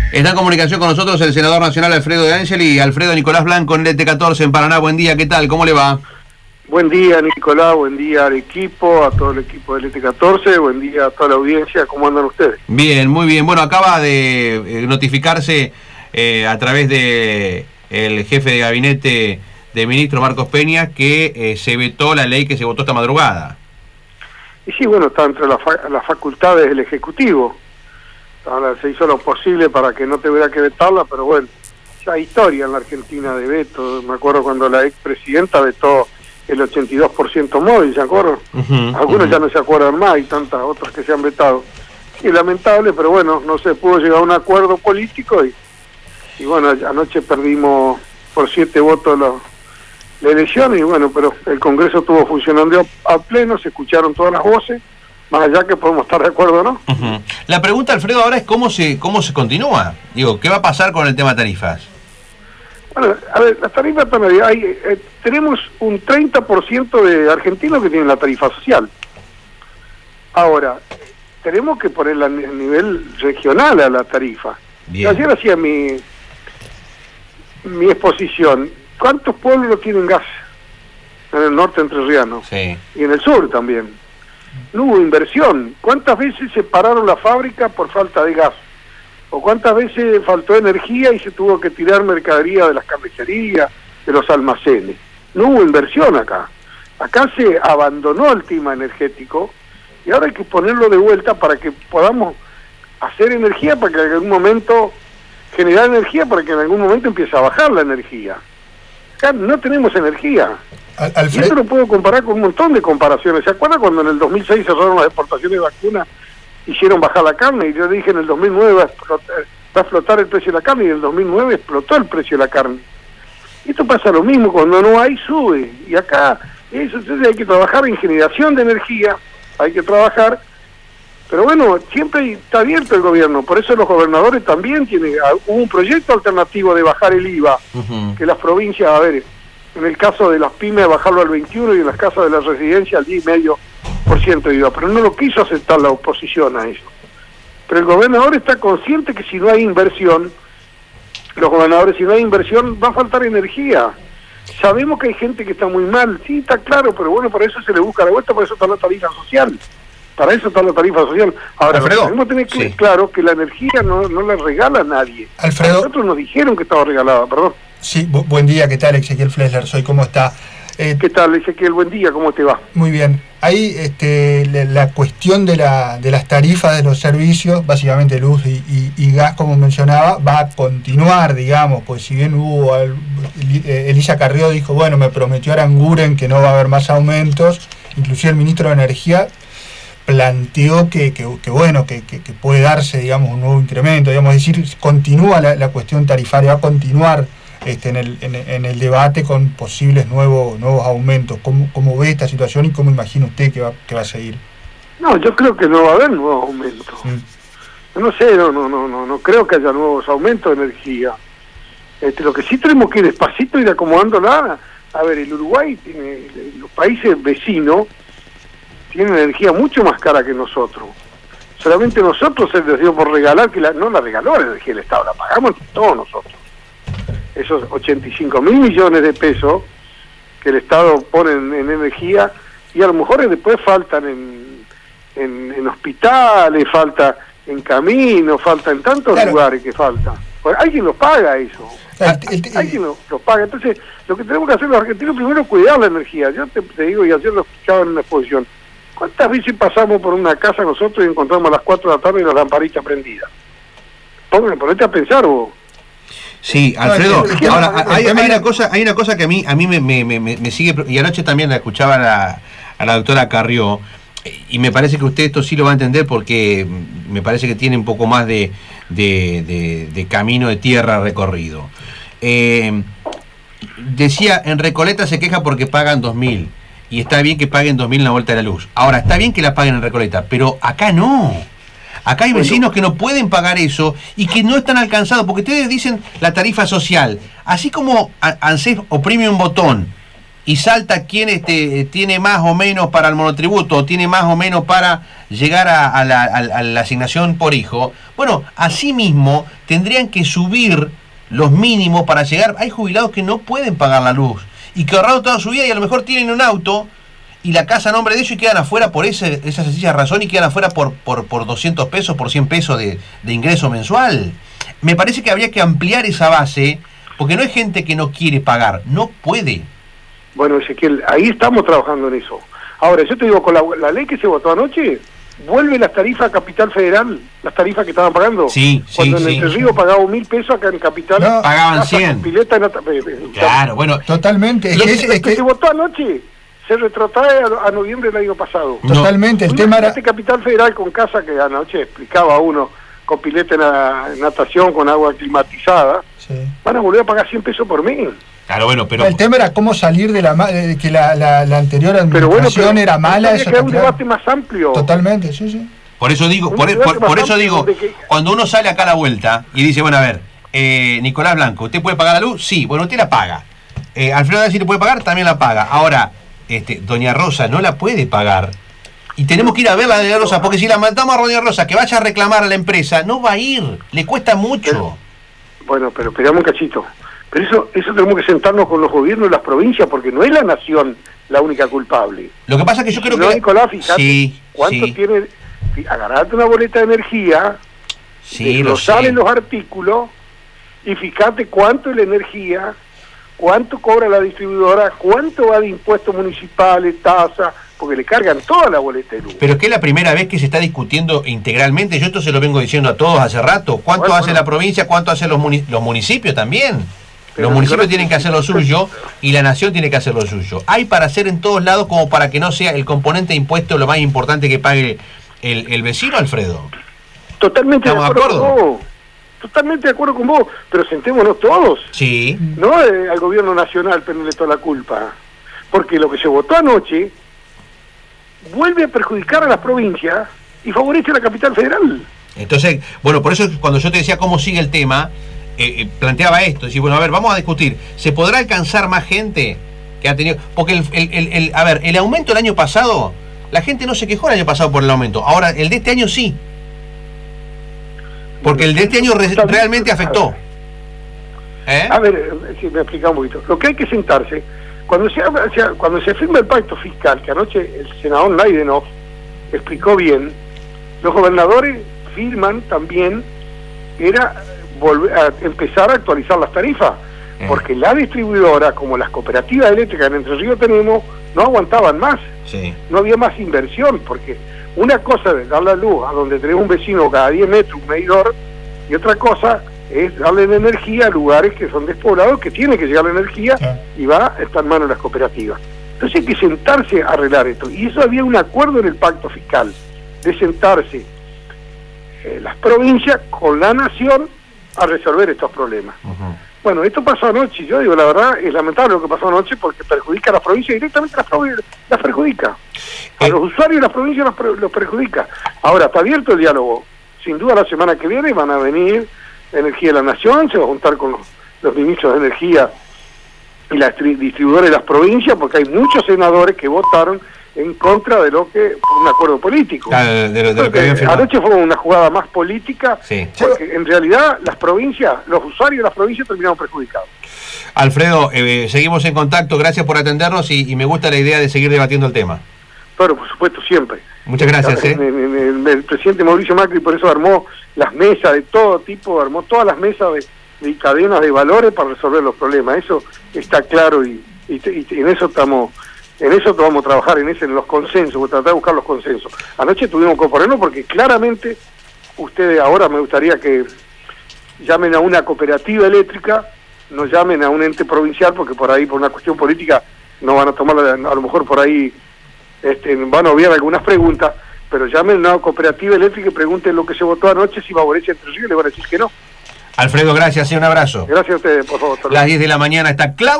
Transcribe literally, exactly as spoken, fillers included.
Está en comunicación con nosotros el senador nacional Alfredo De Angeli y Alfredo Nicolás Blanco en L T catorce en Paraná. Buen día, ¿qué tal? ¿Cómo le va? Buen día, Nicolás, buen día al equipo, a todo el equipo de L T catorce, buen día a toda la audiencia, ¿cómo andan ustedes? Bien, muy bien. Bueno, acaba de eh, notificarse eh, a través de el jefe de gabinete de ministro Marcos Peña que eh, se vetó la ley que se votó esta madrugada. Y sí, bueno, está entre las fa las facultades del Ejecutivo. Ahora se hizo lo posible para que no tuviera que vetarla, pero bueno, ya hay historia en la Argentina de veto. Me acuerdo cuando la expresidenta vetó el ochenta y dos por ciento móvil, ¿se acuerdan? Uh-huh, Algunos uh-huh. ya no se acuerdan más, y tantas otras que se han vetado. Y lamentable, pero bueno, no se pudo llegar a un acuerdo político y, y bueno, anoche perdimos por siete votos la, la elección y bueno, pero el Congreso estuvo funcionando a pleno, se escucharon todas las voces, más allá que podemos estar de acuerdo, ¿no? Uh-huh. La pregunta, Alfredo, ahora es cómo se cómo se continúa. Digo, ¿qué va a pasar con el tema tarifas? Bueno, a ver, las tarifas hay, eh, tenemos un treinta por ciento de argentinos que tienen la tarifa social. Ahora, tenemos que ponerla a nivel regional a la tarifa. Bien. Ayer hacía mi, mi exposición. ¿Cuántos pueblos tienen gas? En el norte entrerriano. Sí. Y en el sur también. No hubo inversión. ¿Cuántas veces se pararon la fábrica por falta de gas? ¿O cuántas veces faltó energía y se tuvo que tirar mercadería de las carnicerías, de los almacenes? No hubo inversión acá. Acá se abandonó el tema energético y ahora hay que ponerlo de vuelta para que podamos hacer energía, para que en algún momento, generar energía para que en algún momento empiece a bajar la energía. Acá no tenemos energía. Al Alfred... Y esto lo puedo comparar con un montón de comparaciones. ¿Se acuerda cuando en el dos mil seis cerraron las exportaciones de vacunas? Hicieron bajar la carne y yo dije en el dos mil nueve va a, explotar, va a explotar el precio de la carne y en el dos mil nueve explotó el precio de la carne. Y esto pasa lo mismo, cuando no hay sube y acá eso, entonces hay que trabajar en generación de energía, hay que trabajar, pero bueno, siempre está abierto el gobierno, por eso los gobernadores también tienen, hubo un proyecto alternativo de bajar el I V A, uh-huh. que las provincias, a ver, en el caso de las pymes bajarlo al veintiuno y en las casas de la residencia al diez y medio por ciento de I V A, pero no lo quiso aceptar la oposición a eso. Pero el gobernador está consciente que si no hay inversión, los gobernadores, si no hay inversión, va a faltar energía. Sabemos que hay gente que está muy mal, sí, está claro, pero bueno, para eso se le busca la vuelta, para eso está la tarifa social. Para eso está la tarifa social. Ahora, Alfredo, tenemos que tener que, sí. claro que la energía no, no la regala a nadie. Alfredo. A nosotros nos dijeron que estaba regalada, perdón. Sí, bu buen día, ¿qué tal? Ezequiel Flesler, soy, ¿cómo está? Eh, ¿Qué tal, Ezequiel? Buen día, ¿cómo te va? Muy bien. Ahí este, la, la cuestión de, la, de las tarifas de los servicios, básicamente luz y, y, y gas, como mencionaba, va a continuar, digamos, pues si bien hubo, el, Elisa Carrió dijo, bueno, me prometió Aranguren que no va a haber más aumentos, inclusive el ministro de Energía planteó que, que, que bueno, que, que, que puede darse, digamos, un nuevo incremento, digamos, es decir, continúa la, la cuestión tarifaria, va a continuar Este, en, el, en, en el debate con posibles nuevos nuevos aumentos. ¿Cómo, cómo ve esta situación y cómo imagina usted que va, que va a seguir? No, yo creo que no va a haber nuevos aumentos. Mm. No sé, no, no, no, no, no creo que haya nuevos aumentos de energía. Este, lo que sí tenemos que ir despacito, ir acomodándola. A ver, el Uruguay, tiene, los países vecinos tienen energía mucho más cara que nosotros. Solamente nosotros se les dio por regalar, que la, no la regaló la energía del Estado, la pagamos todos nosotros. Esos ochenta y cinco mil millones de pesos que el Estado pone en, en energía y a lo mejor después faltan en, en, en hospitales, falta en caminos, falta en tantos claro. lugares que falta. Pues alguien lo paga eso, el, el, alguien lo, lo paga. Entonces lo que tenemos que hacer los argentinos primero es cuidar la energía. Yo te, te digo, y ayer lo escuchaba en una exposición, ¿cuántas veces pasamos por una casa nosotros y encontramos a las cuatro de la tarde y las lamparitas prendidas? Pongan, ponete a pensar vos. Sí, Alfredo, ahora hay, hay una cosa, hay una cosa que a mí, a mí me, me, me, me sigue, y anoche también la escuchaba a la, a la doctora Carrió, y me parece que usted esto sí lo va a entender porque me parece que tiene un poco más de, de, de, de camino de tierra recorrido. Eh, decía, en Recoleta se queja porque pagan dos mil, y está bien que paguen dos mil en la vuelta de la luz. Ahora, está bien que la paguen en Recoleta, pero acá no. Acá hay vecinos que no pueden pagar eso y que no están alcanzados, porque ustedes dicen la tarifa social. Así como ANSES oprime un botón y salta quien este, tiene más o menos para el monotributo, o tiene más o menos para llegar a, a, la, a, a la asignación por hijo, bueno, asimismo tendrían que subir los mínimos para llegar. Hay jubilados que no pueden pagar la luz y que ahorraron toda su vida y a lo mejor tienen un auto y la casa a nombre de ellos y quedan afuera por ese, esa sencilla razón y quedan afuera por, por, por doscientos pesos, por cien pesos de, de ingreso mensual. Me parece que habría que ampliar esa base, porque no hay gente que no quiere pagar, no puede. Bueno, Ezequiel, ahí estamos trabajando en eso. Ahora, yo te digo, con la, la ley que se votó anoche, vuelve las tarifas a Capital Federal, las tarifas que estaban pagando. Sí, Cuando sí, en sí, Entre sí. Ríos pagaba mil pesos, acá en Capital No, pagaban cien. Pileta, nata, eh, eh, Claro, bueno. Totalmente. Es Lo que, que, es- lo es que que- se votó anoche se retrotrae a, a noviembre del año pasado. No. totalmente. El tema era... Este Capital Federal con casa que anoche explicaba uno, con pileta en la natación, con agua climatizada, Sí. van a volver a pagar cien pesos por mes. Claro, bueno, pero... El tema era cómo salir de la ma- de que la, la, la anterior Pero bueno, administración pero era mala. habría Esa que dar un cantidad- debate más amplio. Totalmente, sí, sí. Por eso digo, Un por, debate por- por eso bastante digo, de que- cuando uno sale acá a la vuelta y dice, bueno, a ver, eh, Nicolás Blanco, ¿usted puede pagar la luz? Sí, bueno, usted la paga. Eh, Alfredo si le puede pagar, también la paga. Ahora, este, Doña Rosa no la puede pagar. Y tenemos que ir a ver la de Doña Rosa, porque si la mandamos a Doña Rosa que vaya a reclamar a la empresa, no va a ir, le cuesta mucho. Bueno, pero esperamos un cachito. Pero eso eso tenemos que sentarnos con los gobiernos de las provincias, porque no es la nación la única culpable. Lo que pasa es que yo creo No, que... Nicolás, fíjate sí, cuánto sí, tiene... fí- Agarrate una boleta de energía, sí, lo desglosar sé. en los artículos y fíjate cuánto es la energía, cuánto cobra la distribuidora, cuánto va de impuestos municipales, tasas, porque le cargan toda la boleta de luz. Pero es que es la primera vez que se está discutiendo integralmente, yo esto se lo vengo diciendo a todos hace rato, cuánto Bueno, hace bueno. la provincia, cuánto hacen los, muni- los municipios también. Pero Los municipios Nicolás, tienen que hacer lo suyo y la nación tiene que hacer lo suyo. Hay para hacer en todos lados como para que no sea el componente de impuesto lo más importante que pague el, el vecino, Alfredo. Totalmente de ¿Estamos de acuerdo, acuerdo? con vos. Totalmente de acuerdo con vos, pero sentémonos todos. Sí. No eh, al gobierno nacional ponerle toda la culpa, porque lo que se votó anoche vuelve a perjudicar a las provincias y favorece a la capital federal. Entonces, bueno, por eso cuando yo te decía cómo sigue el tema, eh, eh, planteaba esto, decir, bueno, a ver, vamos a discutir, ¿se podrá alcanzar más gente que ha tenido? Porque, el, el, el, el- a ver, el aumento el año pasado, la gente no se quejó el año pasado por el aumento, ahora el de este año sí. Porque el de este año re- realmente afectó. ¿Eh? A ver, eh, si me explica un poquito. Lo que hay que sentarse, cuando se, habla- se- cuando se firma el pacto fiscal, que anoche el senador Leidenhoff explicó bien, los gobernadores firman también, era volver a empezar a actualizar las tarifas, Eh. porque la distribuidora, como las cooperativas eléctricas en Entre Ríos tenemos, no aguantaban más, Sí. no había más inversión, porque una cosa es dar la luz a donde tenés un vecino cada diez metros, un medidor, y otra cosa es darle la energía a lugares que son despoblados, que tiene que llegar la energía, Claro. y va a estar en manos de las cooperativas. Entonces hay que sentarse a arreglar esto, y eso había un acuerdo en el pacto fiscal, de sentarse eh, las provincias con la nación a resolver estos problemas. Ujú. Bueno, esto pasó anoche, yo digo, la verdad, es lamentable lo que pasó anoche porque perjudica a las provincias, directamente las, provincias, las perjudica. A Eh. los usuarios de las provincias los, per- los perjudica. Ahora, está abierto el diálogo. Sin duda la semana que viene van a venir Energía de la Nación, se va a juntar con los, los ministros de Energía y las tri- distribuidores de las provincias, porque hay muchos senadores que votaron en contra de lo que, por un acuerdo político. Claro, de, de lo- de lo que Entonces, habían firmado. anoche fue una jugada más política, Sí. porque en realidad las provincias, los usuarios de las provincias terminaron perjudicados. Alfredo, eh, seguimos en contacto, gracias por atendernos y, y me gusta la idea de seguir debatiendo el tema. Pero por supuesto siempre. Muchas gracias. ¿eh? El, el- el presidente Mauricio Macri por eso armó las mesas de todo tipo, armó todas las mesas de, de cadenas de valores para resolver los problemas. Eso está claro y, y, y en eso estamos, en eso vamos a trabajar, en ese, en los consensos, tratar de buscar los consensos. Anoche tuvimos que oponernos porque claramente ustedes ahora me gustaría que llamen a una cooperativa eléctrica, no llamen a un ente provincial porque por ahí por una cuestión política no van a tomar, a lo mejor por ahí Este, van a obviar algunas preguntas, pero llamen a una cooperativa eléctrica y pregunten lo que se votó anoche, si favorece Entre Ríos, y le van a decir que no. Alfredo, gracias y un abrazo. Gracias a ustedes, por favor. Las diez de la mañana está Claudio.